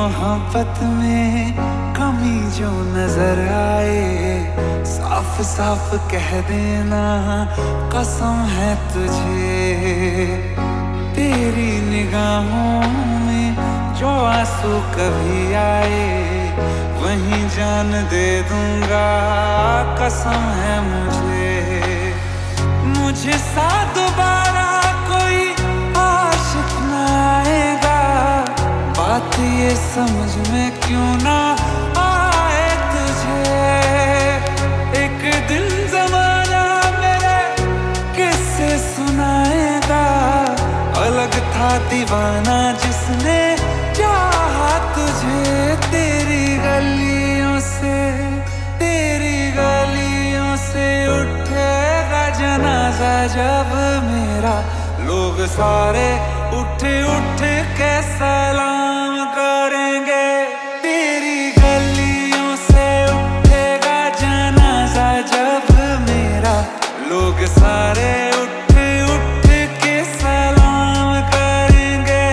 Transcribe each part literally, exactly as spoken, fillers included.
मोहब्बत में कमी जो नजर आए, साफ साफ कह देना कसम है तुझे। तेरी निगाहों में जो आंसू कभी आए, वहीं जान दे दूंगा कसम है मुझे। मुझे सा दोबारा कोई आशिक ना आएगा, बात ये समझ में क्यों ना आए तुझे। एक दिन जमाना मेरे किससे सुनाएगा, अलग था दीवाना जिसने चाहा तुझे। तेरी गलियों से तेरी गलियों से उठेगा जनाजा जब मेरा, लोग सारे उठ उठ के सलाम करेंगे। तेरी गलियों से उठेगा जनाजा जब मेरा, लोग सारे उठ उठ के सलाम करेंगे।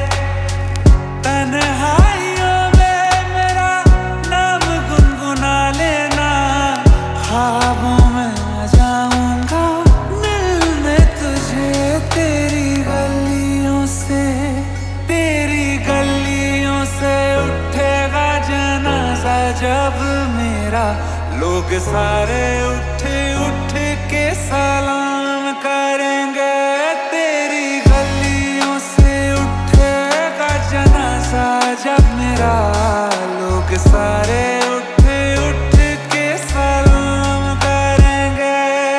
तन्हाइयों में मेरा नाम गुनगुना लेना, ख्वाबों में आ जाऊंगा मिलने तुझे। तेरी गलियों से तेरी गलियों से उठेगा जनाजा जब मेरा, लोग सारे उठ उठ के सलाम करेंगे। तेरी गलियों से उठेगा जनाजा जब मेरा, लोग सारे उठ उठ के सलाम करेंगे।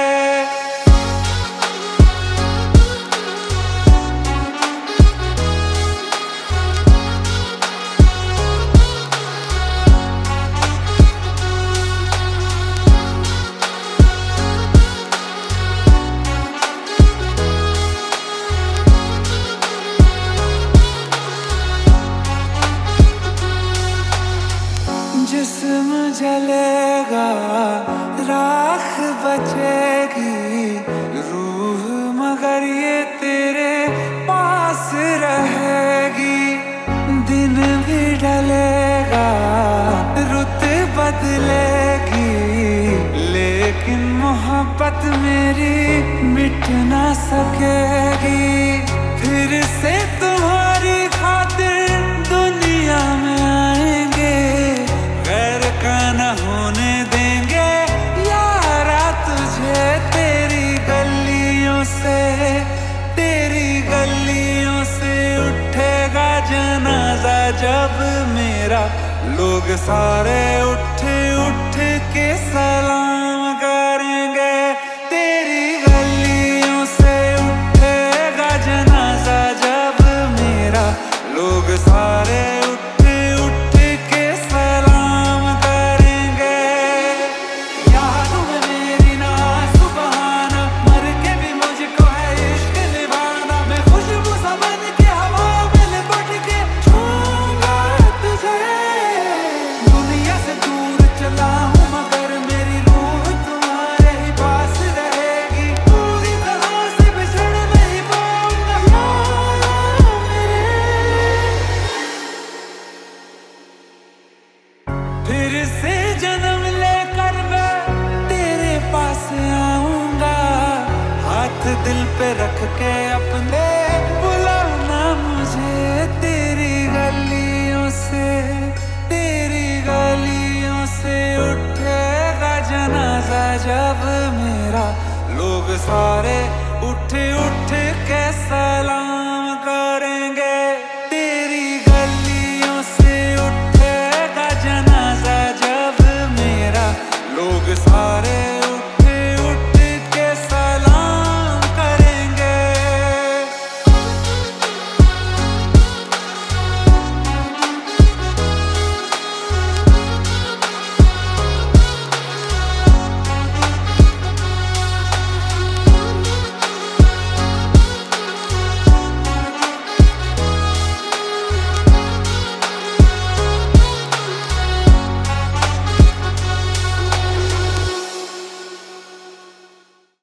जिस्म जलेगा राख बचेगी, रूह मगर ये तेरे पास रहेगी। दिन भी ढलेगा रुत बदलेगी, लेकिन मोहब्बत मेरी मिट ना सकेगी। फिर से तुम्हारी खातिर दुनिया में आएंगे, गैर का न होने देंगे यारा तुझे। तेरी गलियों से तेरी गलियों से उठेगा जनाजा जब मेरा, लोग सारे उठ उठ के सलाम करेंगे। तेरी गलियों से उठेगा जनाजा जब मेरा, लोग सारे उठ उठ के सलाम करेंगे। याद में मेरी ना सुबहाना, मर के भी मुझको है इश्क निभाना। मैं खुशबू सा बन के हवा में लिपट के छूंगा तुझे। दुनिया से दूर चला हूँ मगर मेरी रूह तुम्हारे ही पास रहेगी। पूरी तरह से बिछड़ नहीं पाऊंगा यार मेरे। फिर से जन्म लेकर मैं तेरे पास आऊंगा, हाथ दिल पे रख के अपने बुलाना मुझे। तेरी गलियों से तेरी गलियों से उठेगा जनाजा जब मेरा, लोग सारे उठ उठ के सलाम करेंगे। तेरी गलियों से उठेगा जनाजा जब मेरा, लोग सारे